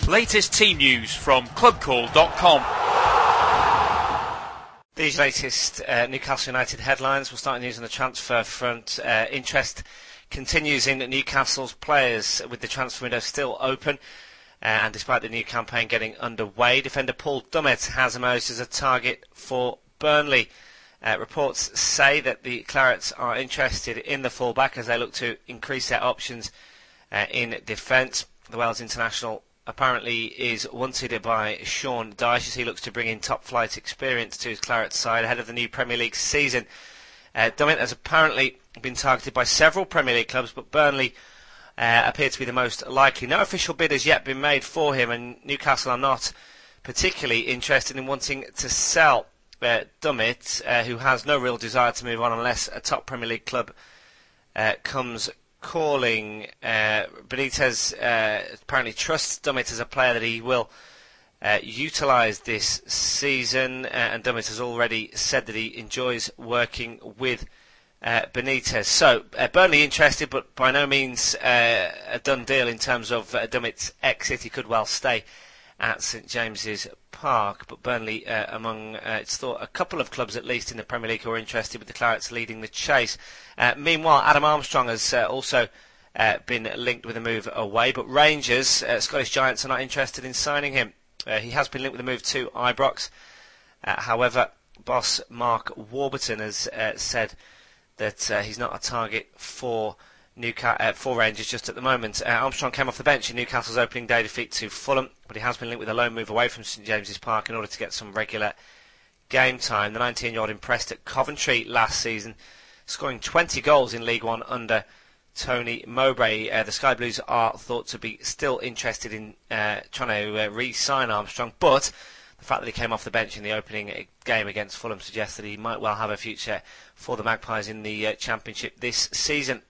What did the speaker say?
Latest team news from clubcall.com. These latest Newcastle United headlines. We'll start news on the transfer front. Interest continues in Newcastle's players with the transfer window still open. And despite the new campaign getting underway, defender Paul Dummett has emerged as a target for Burnley. Reports say that the Clarets are interested in the fullback as they look to increase their options in defence. The Wales international apparently is wanted by Sean Dyche as he looks to bring in top-flight experience to his Claret side ahead of the new Premier League season. Dummett has apparently been targeted by several Premier League clubs, but Burnley appear to be the most likely. No official bid has yet been made for him, and Newcastle are not particularly interested in wanting to sell Dummett, who has no real desire to move on unless a top Premier League club comes calling. Benitez apparently trusts Dummett as a player that he will utilise this season, and Dummett has already said that he enjoys working with Benitez. So Burnley interested, but by no means a done deal in terms of Dummett's exit. He could well stay at St James's Park, but Burnley among it's thought a couple of clubs at least in the Premier League who are interested, with the Clarets leading the chase. Meanwhile, Adam Armstrong has also been linked with a move away, but Rangers, Scottish Giants, are not interested in signing him. He has been linked with a move to Ibrox. However, boss Mark Warburton has said that he's not a target for Rangers just at the moment. Armstrong came off the bench in Newcastle's opening day defeat to Fulham, but he has been linked with a loan move away from St James's Park in order to get some regular game time. The 19-year-old impressed at Coventry last season, scoring 20 goals in League One under Tony Mowbray. The Sky Blues are thought to be still interested in trying to re-sign Armstrong, but the fact that he came off the bench in the opening game against Fulham suggests that he might well have a future for the Magpies in the Championship this season.